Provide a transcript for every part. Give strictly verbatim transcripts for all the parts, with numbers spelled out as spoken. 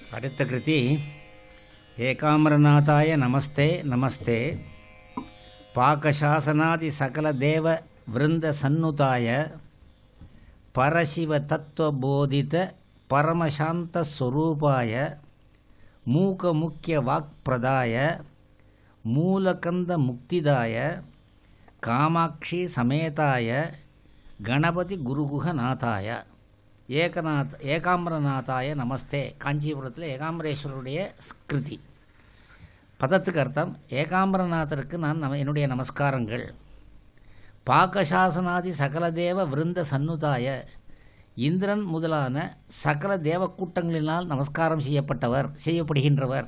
அடுத்த கிருதி ஏகாம்பரநாதாய நமஸ்தே நமஸ்தே பாகசாசனாதி சகல தேவ விருந்த சன்னுதாய பரசிவ தத்துவபோதித பரமசாந்த ஸ்வரூபாய மூக முக்கிய வாக்பிரதாய மூலகந்த முக்திதாய காமாட்சி சமேதாய கணபதி குருகுஹநாதாய ஏகநாத் ஏகாம்பரநாதாய நமஸ்தே. காஞ்சிபுரத்தில் ஏகாம்பரேஸ்வரருடைய ஸ்கிருதி. பதத்துக்கு அர்த்தம், ஏகாம்பரநாதருக்கு நான் நம என்னுடைய நமஸ்காரங்கள். பாகசாசனாதி சகலதேவ விருந்த சன்னுதாய, இந்திரன் முதலான சகல தேவக்கூட்டங்களினால் நமஸ்காரம் செய்யப்பட்டவர் செய்யப்படுகின்றவர்.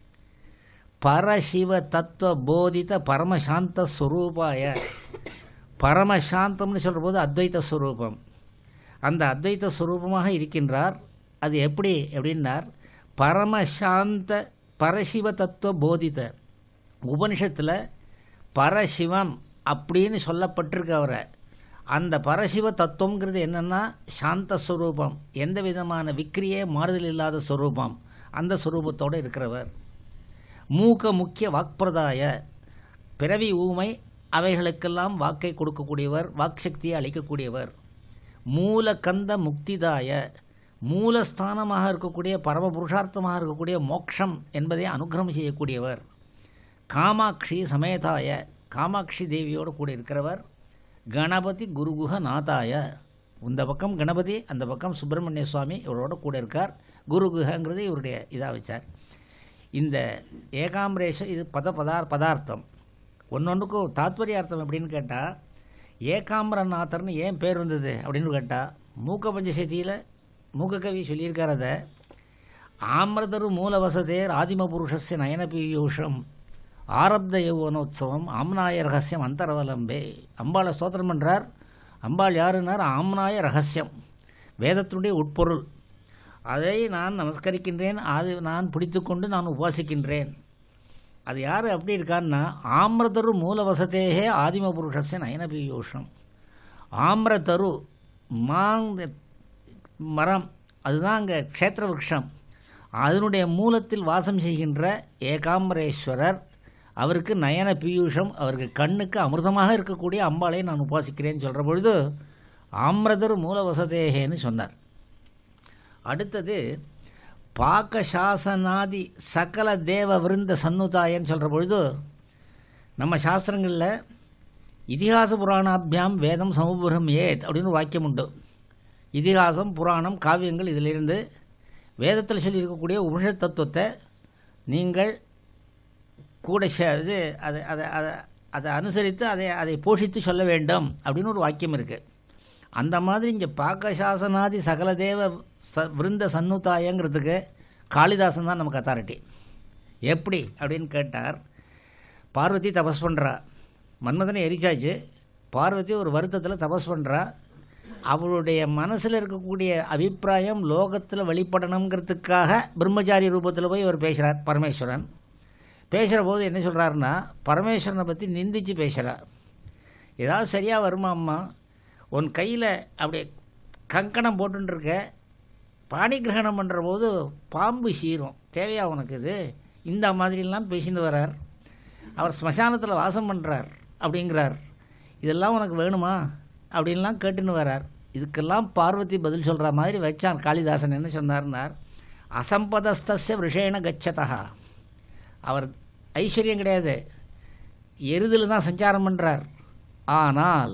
பரசிவ தத்துவ போதித பரமசாந்த ஸ்வரூபாய, பரமசாந்தம்னு சொல்கிற போது அத்வைத ஸ்வரூபம், அந்த அத்வைத ஸ்வரூபமாக இருக்கின்றார். அது எப்படி அப்படின்னார், பரமசாந்த பரசிவ தத்துவ போதித. உபனிஷத்தில் பரசிவம் அப்படின்னு சொல்லப்பட்டிருக்கு அவரை. அந்த பரசிவ தத்துவங்கிறது என்னென்னா சாந்த ஸ்வரூபம், எந்த விதமான விக்ரியே மாறுதல் இல்லாத ஸ்வரூபம், அந்த ஸ்வரூபத்தோடு இருக்கிறவர். மூக முக்கிய வாக்பிரதாய, பிறவி ஊமை அவைகளுக்கெல்லாம் வாக்கை கொடுக்கக்கூடியவர், வாக்சக்தியை அளிக்கக்கூடியவர். மூலகந்த முக்திதாய, மூலஸ்தானமாக இருக்கக்கூடிய பரம புருஷார்த்தமாக இருக்கக்கூடிய மோக்ஷம் என்பதை அனுகிரகம் செய்யக்கூடியவர். காமாட்சி சமேதாய, காமாட்சி தேவியோடு கூட இருக்கிறவர். கணபதி குருகுஹநாதாய, இந்த பக்கம் கணபதி, அந்த பக்கம் சுப்பிரமணிய சுவாமி இவரோட கூட இருக்கார். குருகுஹங்கிறது இவருடைய இதாக வச்சார். இந்த ஏகாம்பரேஸ்வர் இது பத பதார் பதார்த்தம். ஒன்றொன்றுக்கும் தாத்பரியார்த்தம் எப்படின்னு கேட்டால், ஏகாம்பரநாதர்னு ஏன் பேர் வந்தது அப்படின்னு கேட்டால், மூக்க பஞ்சசதியில் மூக்ககவி சொல்லியிருக்கார். அதை ஆமிரதரு மூலவசதேர் ஆதிம புருஷஸ்ய நயன பீயூஷம் ஆரப்த யௌவனோத்சவம் ஆம்னாய ரகசியம் அந்தரவலம்பே. அம்பாளை ஸ்தோத்திரம் பண்ணுறார். அம்பாள் யாருன்னார், ஆம்னாய ரகசியம், வேதத்தினுடைய உட்பொருள். அதை நான் நமஸ்கரிக்கின்றேன், அது நான் பிடித்துக்கொண்டு நான் உபாசிக்கின்றேன். அது யார் அப்படி இருக்கான்னா, ஆமிரதரு மூலவசதேகே ஆதிம புருஷஸ்ய நயன பீயூஷம். ஆமிரதரு மாங் மரம், அதுதான் அங்கே க்ஷேத்திர விருட்சம், அதனுடைய மூலத்தில் வாசம் செய்கின்ற ஏகாம்பரேஸ்வரர். அவருக்கு நயன பீயூஷம், அவருக்கு கண்ணுக்கு அமிர்தமாக இருக்கக்கூடிய அம்பாளை நான் உபாசிக்கிறேன்னு சொல்கிற பொழுது ஆமிரதரு மூலவசதேகேன்னு சொன்னார். அடுத்தது பாகசாசனாதி சகல தேவ விருந்த சன்னுதாயன்னு சொல்கிற பொழுது, நம்ம சாஸ்திரங்களில் இதிகாச புராணாபியாம் வேதம் சமுபுரம் ஏத் அப்படின்னு வாக்கியம் உண்டு. இதிகாசம் புராணம் காவியங்கள் இதிலிருந்து வேதத்தில் சொல்லியிருக்கக்கூடிய உபனிஷத் தத்துவத்தை நீங்கள் கூட இது அதை அதை அதை அதை அனுசரித்து அதை அதை போஷித்து சொல்ல வேண்டும் அப்படின்னு ஒரு வாக்கியம் இருக்குது. அந்த மாதிரி இங்கே பாகசாசனாதி சகலதேவ ச விருந்த சன்னுதாயங்கிறதுக்கு காளிதாசன் தான் நமக்கு அத்தாரிட்டி. எப்படி அப்படின்னு கேட்டார், பார்வதி தபஸ் பண்ணுறா, மன்மதனை எரிச்சாச்சு. பார்வதி ஒரு வருத்தத்தில் தபஸ் பண்ணுறா. அவளுடைய மனசில் இருக்கக்கூடிய அபிப்பிராயம் லோகத்தில் வெளிப்படணுங்கிறதுக்காக பிரம்மச்சாரி ரூபத்தில் போய் அவர் பேசுகிறார். பரமேஸ்வரன் பேசுகிற போது என்ன சொல்கிறாருன்னா, பரமேஸ்வரனை பற்றி நிந்திச்சு பேசுகிறார். ஏதாவது சரியாக வருமா அம்மா, உன் கையில் அப்படியே கங்கணம் போட்டுருக்க, பாணி கிரகணம் பண்ணுற போது பாம்பு சீரும், தேவையா உனக்கு இது, இந்த மாதிரிலாம் பேசிட்டு வரார். அவர் ஸ்மசானத்தில் வாசம் பண்ணுறார் அப்படிங்கிறார். இதெல்லாம் உனக்கு வேணுமா அப்படின்லாம் கேட்டுன்னு வரார். இதுக்கெல்லாம் பார்வதி பதில் சொல்கிற மாதிரி வச்சான் காளிதாசன். என்ன சொன்னார்னார், அசம்பதஸ்தஸ்ய விஷேண கச்சதா. அவர் ஐஸ்வர்யம் கிடையாது, எருதில் தான் சஞ்சாரம் பண்ணுறார். ஆனால்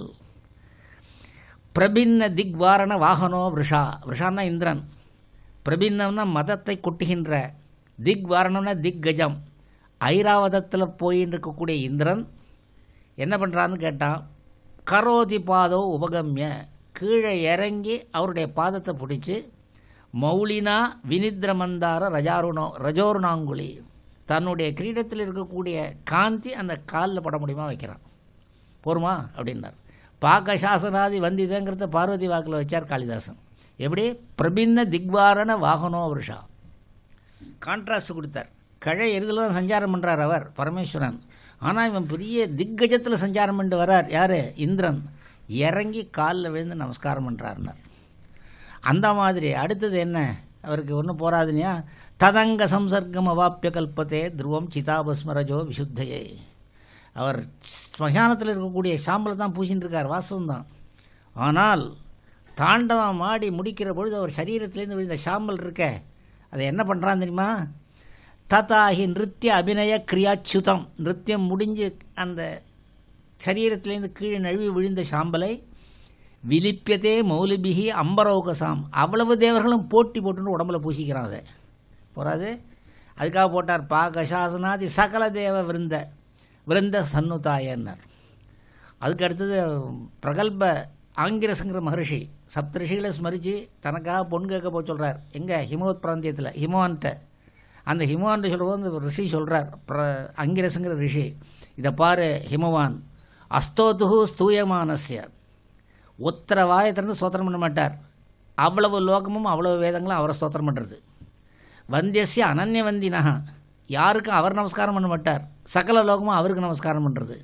பிரபின்ன திக்வாரண வாகனோ விஷா, விஷான்னா இந்திரன், பிரபின்னம்னா மதத்தை கொட்டுகின்ற, திக்வாரணம்னா திக்கஜம், ஐராவதத்தில் போயின்னு இருக்கக்கூடிய இந்திரன் என்ன பண்ணுறான்னு கேட்டான், கரோதி பாதோ உபகம்ய, கீழே இறங்கி அவருடைய பாதத்தை பிடிச்சி மௌலினா வினித்ரமந்தார ரஜாருணோ ரஜோருணாங்குழி, தன்னுடைய கிரீடத்தில் இருக்கக்கூடிய காந்தி அந்த காலில் பட முடியுமா வைக்கிறான். போருமா அப்படின்னார். பாகசாசனாதி வந்திதங்கிறத பார்வதி வாக்கில் வச்சார் காளிதாசன். எப்படி, பிரபின்ன திக்வாரண வாகனோ வருஷா, கான்ட்ராஸ்ட் கொடுத்தார். கழை எருதில் தான் சஞ்சாரம் பண்ணுறார் அவர் பரமேஸ்வரன். ஆனால் இவன் பெரிய திக்கஜத்தில் சஞ்சாரம் பண்ணிட்டு வரார். யார், இந்திரன். இறங்கி காலில் விழுந்து நமஸ்காரம் பண்ணுறாருன்னார். அந்த மாதிரி அடுத்தது என்ன அவருக்கு ஒன்றும் போராதுனியா. ததங்க சம்சர்க்கம் அவாப்பிய கல்பத்தே துருவம் சிதாபஸ்மரஜோ விசுத்தையே. அவர் ஸ்மசானத்தில் இருக்கக்கூடிய சாம்பலை தான் பூசின்னு இருக்கார், வாசம்தான். ஆனால் தாண்டவம் ஆடி முடிக்கிற பொழுது அவர் சரீரத்திலேருந்து விழுந்த சாம்பல் இருக்க அதை என்ன பண்ணுறான் தெரியுமா? ததாகி நிருத்திய அபிநய கிரியாச்சுதம். நிருத்தியம் முடிஞ்சு அந்த சரீரத்திலேருந்து கீழே நழுவி விழுந்த சாம்பலை விலிப்பியதே மௌலிபிகி அம்பரோகசாம். அவ்வளவு தேவர்களும் போட்டி போட்டுன்னு உடம்புல பூசிக்கிறான். அதை போகாது, அதுக்காக போட்டார் பாகசாசனாதி சகல தேவ விருந்த விருந்த சன்னுதாயன்னார். அதுக்கு அடுத்தது பிரகல்ப ஆங்கிரசங்கிற மகர்ஷி சப்த ரிஷிகளை ஸ்மரித்து தனக்காக பொண்ணு கேட்க போய் சொல்கிறார். எங்கே? ஹிமவத் பிராந்தியத்தில் ஹிமவான்ட்ட. அந்த ஹிமவான்ட்டு சொல்லும்போது அந்த ரிஷி சொல்கிறார், பிர அங்கிரசங்கிற ரிஷி, இதை பாரு ஹிமவான், அஸ்தோதுகு ஸ்தூயமானஸ்ய, ஒத்தர வாயை திறந்து ஸ்தோத்திரம் பண்ண மாட்டார். அவ்வளவு லோகமும் அவ்வளவு வேதங்களும் அவரை ஸ்தோத்திரம் பண்ணுறது. வந்தியசிய அனன்ய வந்தினஹா, யாருக்கும் அவர் நமஸ்காரம் பண்ண மாட்டார், சகல லோகமும் அவருக்கு நமஸ்காரம் பண்ணுறது.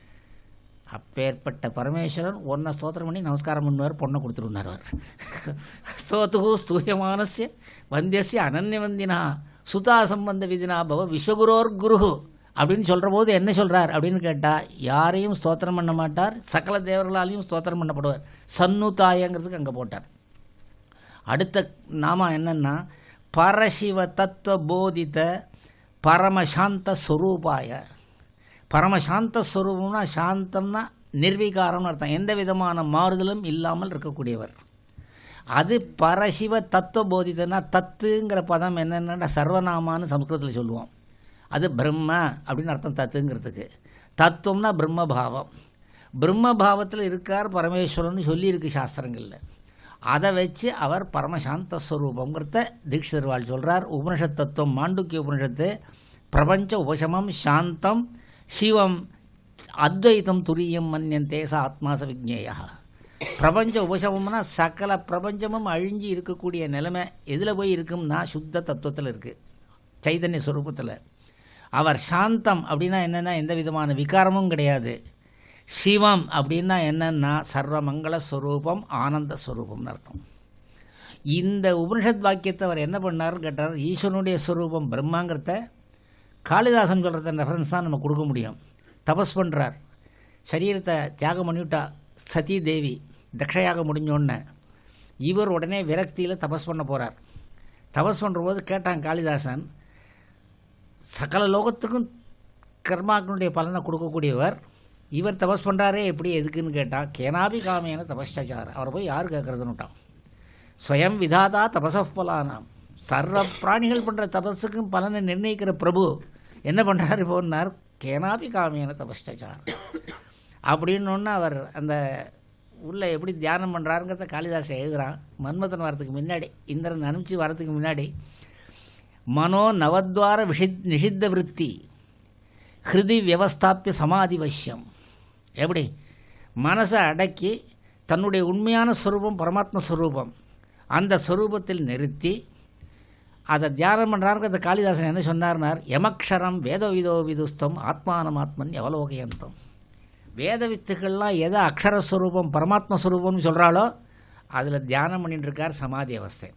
அப்பேற்பட்ட பரமேஸ்வரன் ஒன்றை ஸ்தோத்திரம் பண்ணி நமஸ்காரம் பண்ணுவார், பொண்ணை கொடுத்துருந்தார். அவர் ஸ்தோத்துகு ஸ்தூயமானஸ்ய வந்தியசிய அனன்ய வந்தினா சுதா சம்பந்த விதினா பவ விஸ்வகுரோர் குரு அப்படின்னு சொல்கிற போது என்ன சொல்கிறார் அப்படின்னு கேட்டால், யாரையும் ஸ்தோத்திரம் பண்ண மாட்டார், சகல தேவர்களாலையும் ஸ்தோத்திரம் பண்ணப்படுவார். சன்னுதாயங்கிறதுக்கு அங்கே போட்டார். அடுத்த நாம என்னென்னா பரசிவ தத்துவ போதித்த பரமசாந்த ஸ்வரூபாய. பரமசாந்த ஸ்வரூபம்னா சாந்தம்னா நிர்வீகாரம்னு அர்த்தம், எந்த விதமான மாறுதலும் இல்லாமல் இருக்கக்கூடியவர். அது பரசிவ தத்துவ போதித்தனா, தத்துங்கிற பதம் என்னென்னா சர்வநாமான்னு சம்ஸ்கிருதத்தில் சொல்லுவோம். அது பிரம்ம அப்படின்னு அர்த்தம் தத்துங்கிறதுக்கு. தத்துவம்னா பிரம்மபாவம். பிரம்மபாவத்தில் இருக்கார் பரமேஸ்வரன் சொல்லியிருக்கு சாஸ்திரங்களில். அதை வச்சு அவர் பரமசாந்த ஸ்வரூபங்கிறத தீட்சிதர்வாள் சொல்கிறார். உபனிஷத் தத்துவம் மாண்டூக்கிய உபனிஷத்து பிரபஞ்ச உபசமம் சாந்தம் சிவம் அத்வைத்தம் துரியம் மன்யந்தே ச ஆத்மாச விஜ்ஞேயா. பிரபஞ்ச உபசமம்னா சகல பிரபஞ்சமும் அழிஞ்சு இருக்கக்கூடிய நிலைமை எதில் போய் இருக்கும்னா சுத்த தத்துவத்தில் இருக்குது, சைதன்ய ஸ்வரூபத்தில். அவர் சாந்தம் அப்படின்னா என்னென்னா எந்த விதமான விகாரமும் கிடையாது. சிவம் அப்படின்னா என்னென்னா சர்வமங்கள ஸ்வரூபம் ஆனந்த ஸ்வரூபம்னு அர்த்தம். இந்த உபனிஷத் வாக்கியத்தை அவர் என்ன பண்ணார்னு கேட்டார். ஈஸ்வரனுடைய ஸ்வரூபம் பிரம்மாங்கிறத காளிதாசன் சொல்கிறத ரெஃபரன்ஸ் தான் நம்ம கொடுக்க முடியும். தபஸ் பண்ணுறார், சரீரத்தை தியாகம் பண்ணிவிட்டா சதி தேவி, தக்ஷயாக முடிஞ்சோடனே இவர் உடனே விரக்தியில் தபஸ் பண்ண போகிறார். தபஸ் பண்ணுறபோது கேட்டான் காளிதாசன், சகல லோகத்துக்கும் கர்மாக்களுடைய பலனை கொடுக்கக்கூடியவர், இவர் தபஸ் பண்ணுறாரே எப்படி எதுக்குன்னு கேட்டால், கேனாபி காமேன தபஸ்டார். அவரை போய் யார் கேட்குறதுன்னுட்டான். ஸ்வயம் விதாதா தபசப்பலானாம். சர்வ பிராணிகள் பண்ணுற தபஸுக்கும் பலனை நிர்ணயிக்கிற பிரபு என்ன பண்ணுறாரு போனார், கேனாபி காமேன தபஸ்டார் அப்படின்னு. அவர் அந்த உள்ள எப்படி தியானம் பண்ணுறாருங்கிறத காளிதாசன் எழுதுகிறான். மன்மதன் வரத்துக்கு முன்னாடி, இந்திரன் அனுப்பிச்சு வரத்துக்கு முன்னாடி, மனோ நவத்வார விஷித் நிஷித்த விருத்தி ஹிருதி வியவஸ்தாப்பிய சமாதி வசியம். எப்படி மனசை அடக்கி தன்னுடைய உண்மையான ஸ்வரூபம் பரமாத்ம ஸ்வரூபம் அந்த ஸ்வரூபத்தில் நிறுத்தி அதை தியானம் பண்ணுறாருக்கு. அந்த காளிதாசன் என்ன சொன்னார்னார், யமக்ஷரம் வேத விதோ விதுஸ்தம் ஆத்மானம் ஆத்மன் எவலோகயந்தம். வேத வித்துக்கள்லாம் எதை அக்ஷரஸ்வரூபம் பரமாத்மஸ்வரூபம்னு சொல்கிறாளோ அதில் தியானம் பண்ணிட்டு இருக்கார், சமாதி அவஸ்தை.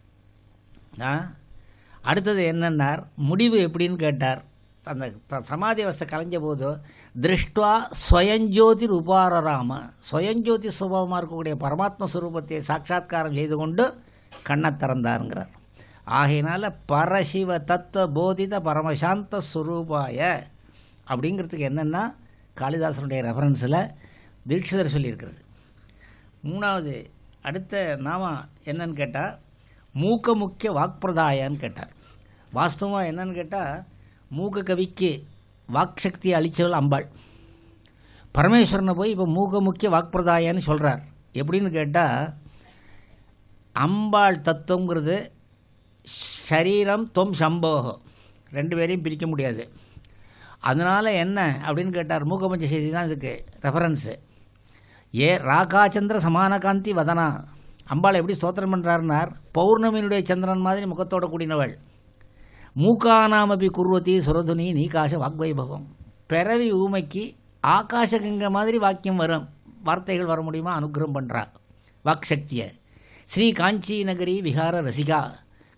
அடுத்தது என்னன்னார், முடிவு எப்படின்னு கேட்டார். அந்த சமாதி அவஸ்தை கலைஞ்ச போது திருஷ்டுவா ஸ்வயஞ்சோதி உபாரராம, ஸ்வயஞ்சோதி சுபாவமாக இருக்கக்கூடிய பரமாத்ம ஸ்வரூபத்தை சாட்சாத்காரம் செய்து கொண்டு கண்ணை திறந்தாருங்கிறார். ஆகையினால பரசிவ தத்துவ போதித பரமசாந்த ஸ்வரூபாய அப்படிங்கிறதுக்கு என்னென்னா காளிதாசனுடைய ரெஃபரன்ஸில் தீட்சிதர் சொல்லியிருக்கிறது. மூணாவது அடுத்த நாம என்னன்னு கேட்டால் மூக்க முக்கிய வாக்பிரதாயான்னு கேட்டார். வாஸ்தவமாக என்னன்னு கேட்டால் மூக்க கவிக்கு வாக் சக்தியை அளித்தவள் அம்பாள். பரமேஸ்வரனை போய் இப்போ மூக்க முக்கிய வாக்பிரதாயான்னு சொல்கிறார். எப்படின்னு கேட்டால் அம்பாள் தத்துவங்கிறது சரீரம் தொம் சம்போகம் ரெண்டு பேரையும் பிரிக்க முடியாது. அதனால் என்ன அப்படின்னு கேட்டார், மூக்கபஞ்ச செய்தி தான் இதுக்கு ரெஃபரன்ஸு. ஏ ராகாச்சந்திர சமானகாந்தி வதனா. அம்பாள் எப்படி ஸ்தோத்திரம் பண்ணுறாருனார், பௌர்ணமியினுடைய சந்திரன் மாதிரி முகத்தோட கூடினவள். மூக்கானாமபி குர்வதி சுரதுனி நீகாச வாக்வைபவம். பிறவி ஊமைக்கு ஆகாசகங்க மாதிரி வாக்கியம் வரும், வார்த்தைகள் வர முடியுமா, அனுகிரகம் பண்ணுறா வாக் சக்தியை. ஸ்ரீ காஞ்சி நகரி விஹார ரசிகா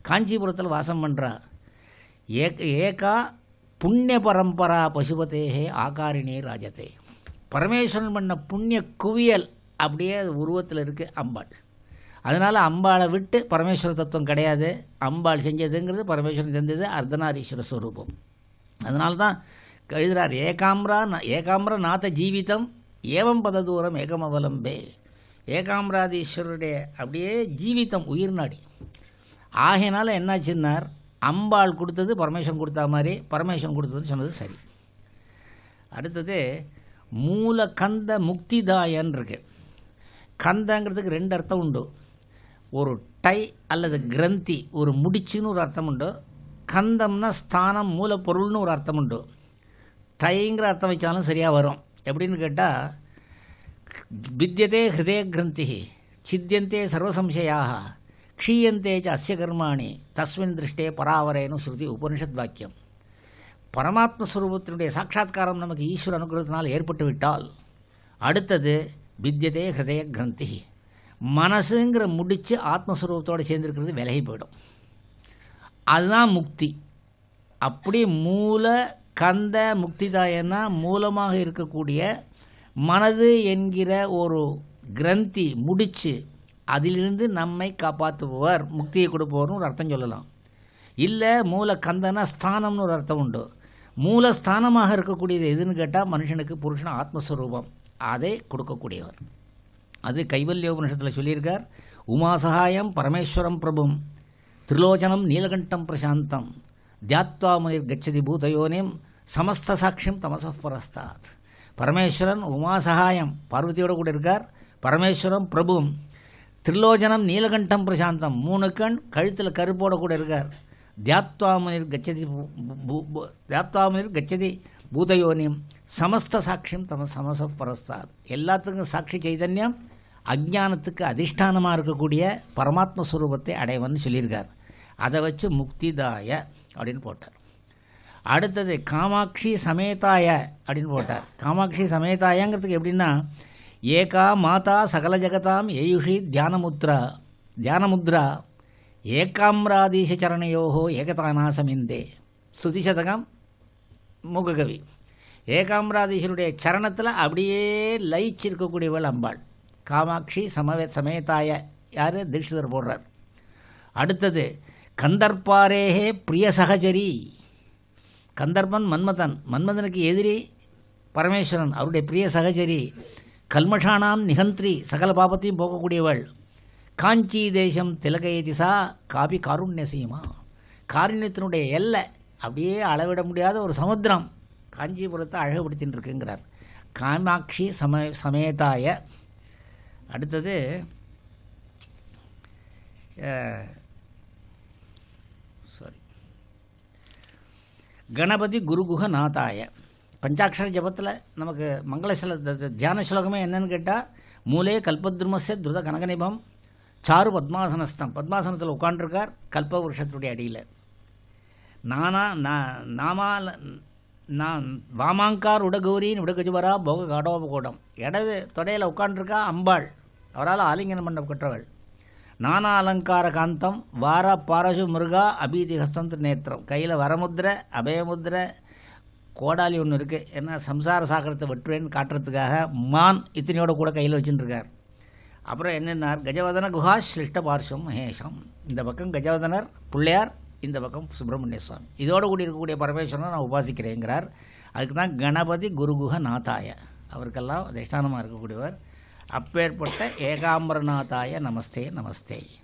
காஞ்சிபுரத்தில் வாசம் பண்ணுறா. ஏக ஏகா புண்ணிய பரம்பரா பசுபதேகே ஆகாரிணே ராஜதே. பரமேஸ்வரன் பண்ண புண்ணிய குவியல் அப்படியே அது உருவத்தில் இருக்குது அம்பாள். அதனால் அம்பாளை விட்டு பரமேஸ்வர தத்துவம் கிடையாது. அம்பாள் செஞ்சதுங்கிறது பரமேஸ்வரன் செஞ்சது அர்த்தநாரீஸ்வர ஸ்வரூபம். அதனால தான் எழுதுகிறார், ஏகாம்ரா ஏகாம்ர நாத ஜீவிதம் ஏவம் பத தூரம் ஏகம் அவலம்பே. ஏகாம்ராதீஸ்வருடைய அப்படியே ஜீவிதம் உயிர் நாடி. ஆகையினால என்னாச்சுன்னார், அம்பாள் கொடுத்தது பரமேஸ்வரன் கொடுத்தா மாதிரி பரமேஸ்வரன் கொடுத்ததுன்னு சொன்னது சரி. அடுத்தது மூல கந்த முக்திதாயன் இருக்கு. கந்தங்கிறதுக்கு ரெண்டு அர்த்தம் உண்டு. ஒரு டை அல்லது கிரந்தி, ஒரு முடிச்சுன்னு ஒரு அர்த்தம் உண்டு. கந்தம்னா ஸ்தானம் மூலப்பொருள்னு ஒரு அர்த்தம் உண்டு. டைங்கிற அர்த்தம் வச்சாலும் சரியாக வரும். எப்படின்னு கேட்டால், வித்யதே ஹிருதய கிரந்தி சித்தியந்தே சர்வசம்சயாக க்ஷீயந்தே ச அஸ்ய கர்மாணி தஸ்மின் திருஷ்டே பராவரேனு ஸ்ருதி உபனிஷத் வாக்கியம். பரமாத்மஸ்வரூபத்தினுடைய சாட்சா்காரம் நமக்கு ஈஸ்வர அனுகிரகத்தினால் ஏற்பட்டு விட்டால் அடுத்தது வித்யதே ஹிருதய கிரந்தி, மனசுங்கிற முடிச்சு ஆத்மஸ்வரூபத்தோடு சேர்ந்துருக்கிறது விலகி போயிடும். அதுதான் முக்தி. அப்படி மூல கந்த முக்திதாயன்னா மூலமாக இருக்கக்கூடிய மனது என்கிற ஒரு கிரந்தி முடிச்சு, அதிலிருந்து நம்மை காப்பாற்றுபவர், முக்தியை கொடுப்பவர்னு ஒரு அர்த்தம் சொல்லலாம். இல்லை மூல கந்தனா ஸ்தானம்னு ஒரு அர்த்தம் உண்டு. மூலஸ்தானமாக இருக்கக்கூடியது எதுன்னு கேட்டால் மனுஷனுக்கு புருஷன் ஆத்மஸ்வரூபம், அதை கொடுக்கக்கூடியவர். அது கைவல்யோபனிஷத்தில் சொல்லியிருக்கார். உமாசகாயம் பரமேஸ்வரம் பிரபும் திரிலோச்சனம் நீலகண்டம் பிரசாந்தம் தியாத்வா முனிர் கச்சதி பூதயோனிம் சமஸ்த சாட்சியம் தமசப் பரஸ்தாத். பரமேஸ்வரன் உமாசகாயம் பார்வதியோடு கூட இருக்கார். பரமேஸ்வரம் பிரபுவும் திரிலோச்சனம் நீலகண்டம் பிரசாந்தம், மூணு கண் கழுத்தில் கருப்போட கூட இருக்கார். தியாத்வா முனிர் கச்சதி தியாத்வா முனிர் கச்சதி பூதயோனியம் சமஸ்த சாட்சியம் தம சமசப் பரஸ்தாத். எல்லாத்துக்கும் சாட்சி சைதன்யம், அஜ்ஞானத்துக்கு அதிஷ்டானமாக இருக்கக்கூடிய பரமாத்ம ஸ்வரூபத்தை அடைவன்னு சொல்லியிருக்கார். அதை வச்சு முக்திதாய அப்படின்னு போட்டார். அடுத்தது காமாட்சி சமேதாய அப்படின்னு போட்டார். காமாட்சி சமேதாயங்கிறதுக்கு எப்படின்னா, ஏகா மாதா சகல ஜகதாம் ஏயுஷி தியானமுத்ரா தியானமுத்ரா ஏகாம்ராதீச சரணையோகோ ஏகதானாசமிந்தே. ஸ்துதிசதகம் மூககவி. ஏகாம்ராதீசருடைய சரணத்தில் அப்படியே லயிச்சிருக்கக்கூடியவள் அம்பாள். காமாட்சி சமவே சமேதாய யார் தீட்சிதர் போடுறார். அடுத்தது கந்தர்பாரேகே பிரிய சகஜரி. கந்தர்பன் மன்மதன், மன்மதனுக்கு எதிரி பரமேஸ்வரன், அவருடைய பிரிய சகஜரி. கல்மஷானாம் நிகந்திரி, சகல பாபத்தையும் போகக்கூடியவள். காஞ்சி தேசம் திலகயதிசா காபி காருண்ய செய்யுமா. காருண்யத்தினுடைய எல்லை, அப்படியே அளவிட முடியாத ஒரு சமுத்திரம் காஞ்சிபுரத்தை அழகுபடுத்தின்னு இருக்குங்கிறார். காமாட்சி சம சமேதாய. அடுத்தது சாரி கணபதி குருகுக நாதாய. பஞ்சாட்சர ஜபத்தில் நமக்கு மங்கள ஸ்லோ தியான ஸ்லோகமே என்னன்னு கேட்டால், மூலே கல்பத்ருமஸ்ய துருத கனகநிபம் சாரு பத்மாசனஸ்தம். பத்மாசனத்தில் உட்காண்டிருக்கார் கல்ப விருஷத்துடைய அடியில். நானா நாமால் நான் வாமாங்கார் உடகௌரின் உடகஜுவரா போக காடோபகோடம். இடது தொடையில் உட்காண்டிருக்கா அம்பாள், அவரால் ஆலிங்கனம் பண்ண பெற்றவள். நானா அலங்கார காந்தம் வார பாரசு முருகா அபீதி ஹஸ்தந்திர நேத்திரம். கையில் வரமுத்திரை அபயமுத்திரை கோடாலி ஒன்று இருக்குது. ஏன்னா சம்சார சாகரத்தை வெட்டுவேன்னு காட்டுறதுக்காக மான் இத்தனையோட கூட கையில் வச்சுட்டுருக்கார். அப்புறம் என்னென்னார், கஜவதன குஹா ஸ்லிஷ்ட பார்ஷம் மகேஷம். இந்த பக்கம் கஜவதனர் பிள்ளையார், இந்த பக்கம் சுப்பிரமணிய சுவாமி. இதோடு கூடி இருக்கக்கூடிய பரமேஸ்வரனை நான் உபாசிக்கிறேங்கிறார். அதுக்கு தான் கணபதி குருகுக நாதாய, அவருக்கெல்லாம் அதிஷ்டானமாக இருக்கக்கூடியவர். அப்பேற்பட்ட ஏகாம்பரநாதாய நமஸ்தே நமஸ்தே.